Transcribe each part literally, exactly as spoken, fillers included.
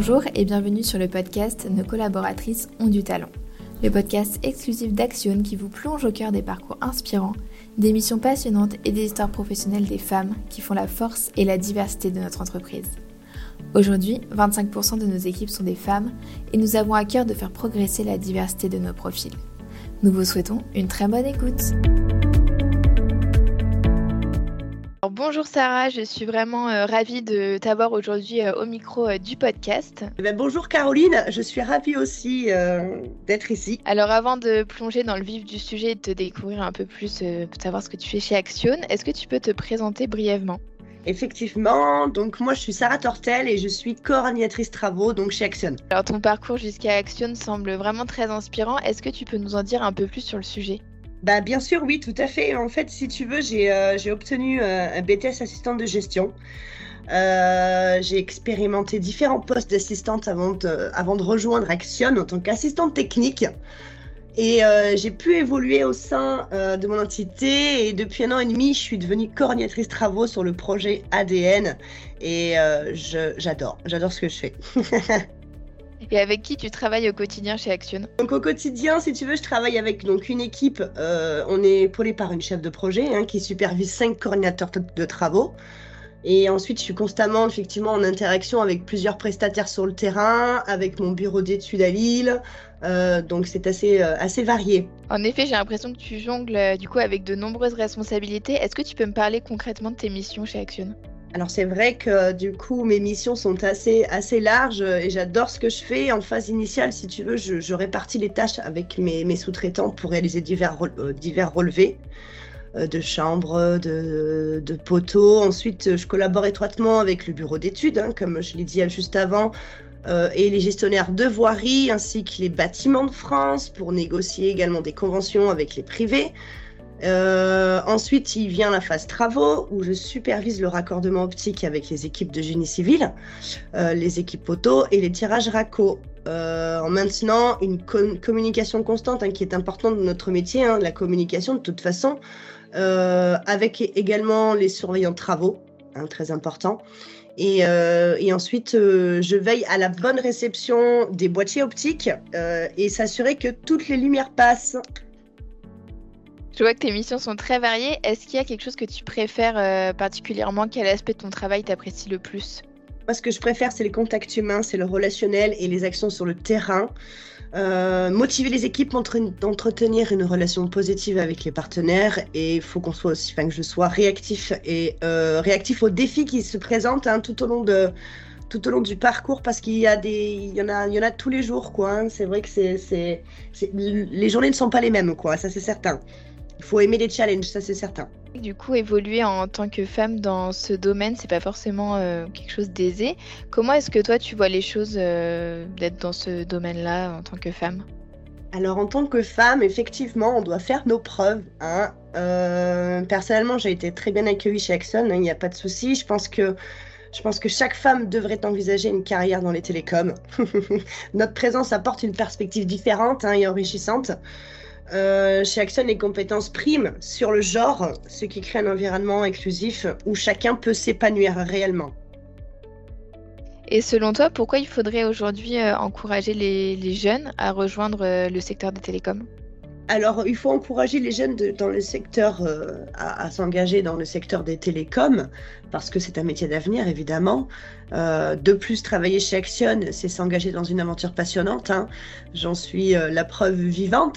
Bonjour et bienvenue sur le podcast Nos collaboratrices ont du talent. Le podcast exclusif d'Action qui vous plonge au cœur des parcours inspirants, des missions passionnantes et des histoires professionnelles des femmes qui font la force et la diversité de notre entreprise. Aujourd'hui, vingt-cinq pour cent de nos équipes sont des femmes et nous avons à cœur de faire progresser la diversité de nos profils. Nous vous souhaitons une très bonne écoute. Alors, bonjour Sarah, je suis vraiment euh, ravie de t'avoir aujourd'hui euh, au micro euh, du podcast. Eh bien, bonjour Caroline, je suis ravie aussi euh, d'être ici. Alors avant de plonger dans le vif du sujet et de te découvrir un peu plus, euh, pour savoir ce que tu fais chez Action, est-ce que tu peux te présenter brièvement ? Effectivement, donc moi je suis Sarah Tortel et je suis coordinatrice travaux donc chez Action. Alors ton parcours jusqu'à Action semble vraiment très inspirant, est-ce que tu peux nous en dire un peu plus sur le sujet ? Bah, bien sûr, oui, tout à fait. En fait, si tu veux, j'ai, euh, j'ai obtenu euh, un B T S assistante de gestion. Euh, j'ai expérimenté différents postes d'assistante avant de, avant de rejoindre Action en tant qu'assistante technique. Et euh, j'ai pu évoluer au sein euh, de mon entité et depuis un an et demi, je suis devenue coordinatrice travaux sur le projet A D N et euh, je, j'adore, j'adore ce que je fais. Et avec qui tu travailles au quotidien chez Action ? Donc au quotidien, si tu veux, je travaille avec donc, une équipe, euh, on est épaulé par une chef de projet hein, qui supervise cinq coordinateurs de, de travaux. Et ensuite, je suis constamment effectivement en interaction avec plusieurs prestataires sur le terrain, avec mon bureau d'études à Lille, euh, donc c'est assez, euh, assez varié. En effet, j'ai l'impression que tu jongles euh, du coup avec de nombreuses responsabilités. Est-ce que tu peux me parler concrètement de tes missions chez Action ? Alors c'est vrai que du coup mes missions sont assez, assez larges et j'adore ce que je fais. En phase initiale, si tu veux, je, je répartis les tâches avec mes, mes sous-traitants pour réaliser divers, euh, divers relevés euh, de chambres, de, de poteaux. Ensuite, je collabore étroitement avec le bureau d'études, hein, comme je l'ai dit juste avant, euh, et les gestionnaires de voirie ainsi que les bâtiments de France pour négocier également des conventions avec les privés. Euh, ensuite, il vient la phase travaux où je supervise le raccordement optique avec les équipes de génie civil, euh, les équipes auto et les tirages raccords. Euh, en maintenant une com- communication constante hein, qui est importante dans notre métier, hein, la communication de toute façon, euh, avec également les surveillants de travaux, hein, très important. Et, euh, et ensuite, euh, je veille à la bonne réception des boîtiers optiques euh, et s'assurer que toutes les lumières passent. Je vois que tes missions sont très variées. Est-ce qu'il y a quelque chose que tu préfères euh, particulièrement ? Quel aspect de ton travail t'apprécies le plus ? Moi, ce que je préfère, c'est les contacts humains, c'est le relationnel et les actions sur le terrain. Euh, motiver les équipes, d'entretenir une relation positive avec les partenaires et il faut qu'on soit aussi, enfin que je sois réactif et euh, réactif aux défis qui se présentent hein, tout au long de tout au long du parcours parce qu'il y a des il y en a il y en a tous les jours quoi. Hein. C'est vrai que c'est, c'est c'est les journées ne sont pas les mêmes quoi, ça c'est certain. Il faut aimer les challenges, ça c'est certain. Du coup, évoluer en tant que femme dans ce domaine, c'est pas forcément euh, quelque chose d'aisé. Comment est-ce que toi, tu vois les choses euh, d'être dans ce domaine-là en tant que femme ? Alors, en tant que femme, effectivement, on doit faire nos preuves. Hein. Euh, personnellement, j'ai été très bien accueillie chez Action, il hein, n'y a pas de souci. Je pense que Je pense que chaque femme devrait envisager une carrière dans les télécoms. Notre présence apporte une perspective différente hein, et enrichissante. Euh, chez Action, les compétences priment sur le genre, ce qui crée un environnement inclusif où chacun peut s'épanouir réellement. Et selon toi, pourquoi il faudrait aujourd'hui euh, encourager les, les jeunes à rejoindre euh, le secteur des télécoms ? Alors, il faut encourager les jeunes de, dans le secteur, euh, à, à s'engager dans le secteur des télécoms, parce que c'est un métier d'avenir, évidemment. Euh, de plus, travailler chez Action, c'est s'engager dans une aventure passionnante. Hein. J'en suis euh, la preuve vivante.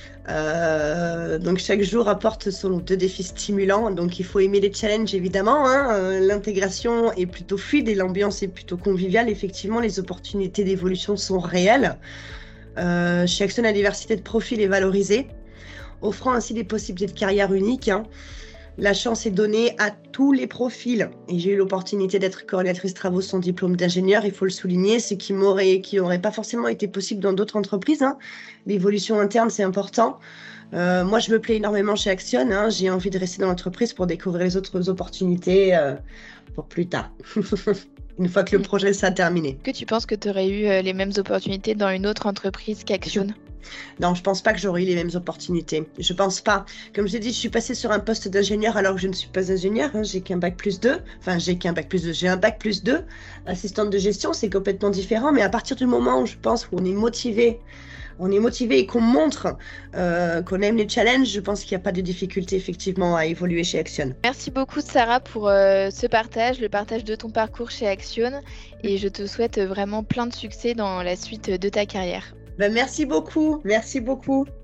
Euh, donc, chaque jour apporte son lot de défis stimulants. Donc, il faut aimer les challenges, évidemment. Hein. Euh, l'intégration est plutôt fluide et l'ambiance est plutôt conviviale. Effectivement, les opportunités d'évolution sont réelles. Euh, chez Action, la diversité de profils est valorisée, offrant ainsi des possibilités de carrière uniques. Hein. La chance est donnée à tous les profils. Et j'ai eu l'opportunité d'être coordinatrice travaux sans diplôme d'ingénieur, il faut le souligner, ce qui m'aurait, qui n'aurait pas forcément été possible dans d'autres entreprises. Hein. L'évolution interne, c'est important. Euh, moi, je me plais énormément chez Action. Hein. J'ai envie de rester dans l'entreprise pour découvrir les autres opportunités euh, pour plus tard. Une fois que le projet sera terminé. Est-ce que tu penses que tu aurais eu euh, les mêmes opportunités dans une autre entreprise qu'Action ? Non, je pense pas que j'aurais eu les mêmes opportunités. Je pense pas. Comme je l'ai dit, je suis passée sur un poste d'ingénieur alors que je ne suis pas ingénieure. Hein, j'ai qu'un bac plus deux. Enfin, j'ai qu'un bac plus deux. J'ai un bac plus deux. Assistante de gestion, c'est complètement différent. Mais à partir du moment où je pense qu'on est motivé, on est motivé et qu'on montre euh, qu'on aime les challenges, je pense qu'il n'y a pas de difficulté effectivement à évoluer chez Action. Merci beaucoup Sarah pour euh, ce partage, le partage de ton parcours chez Action et je te souhaite vraiment plein de succès dans la suite de ta carrière. Ben, merci beaucoup, merci beaucoup.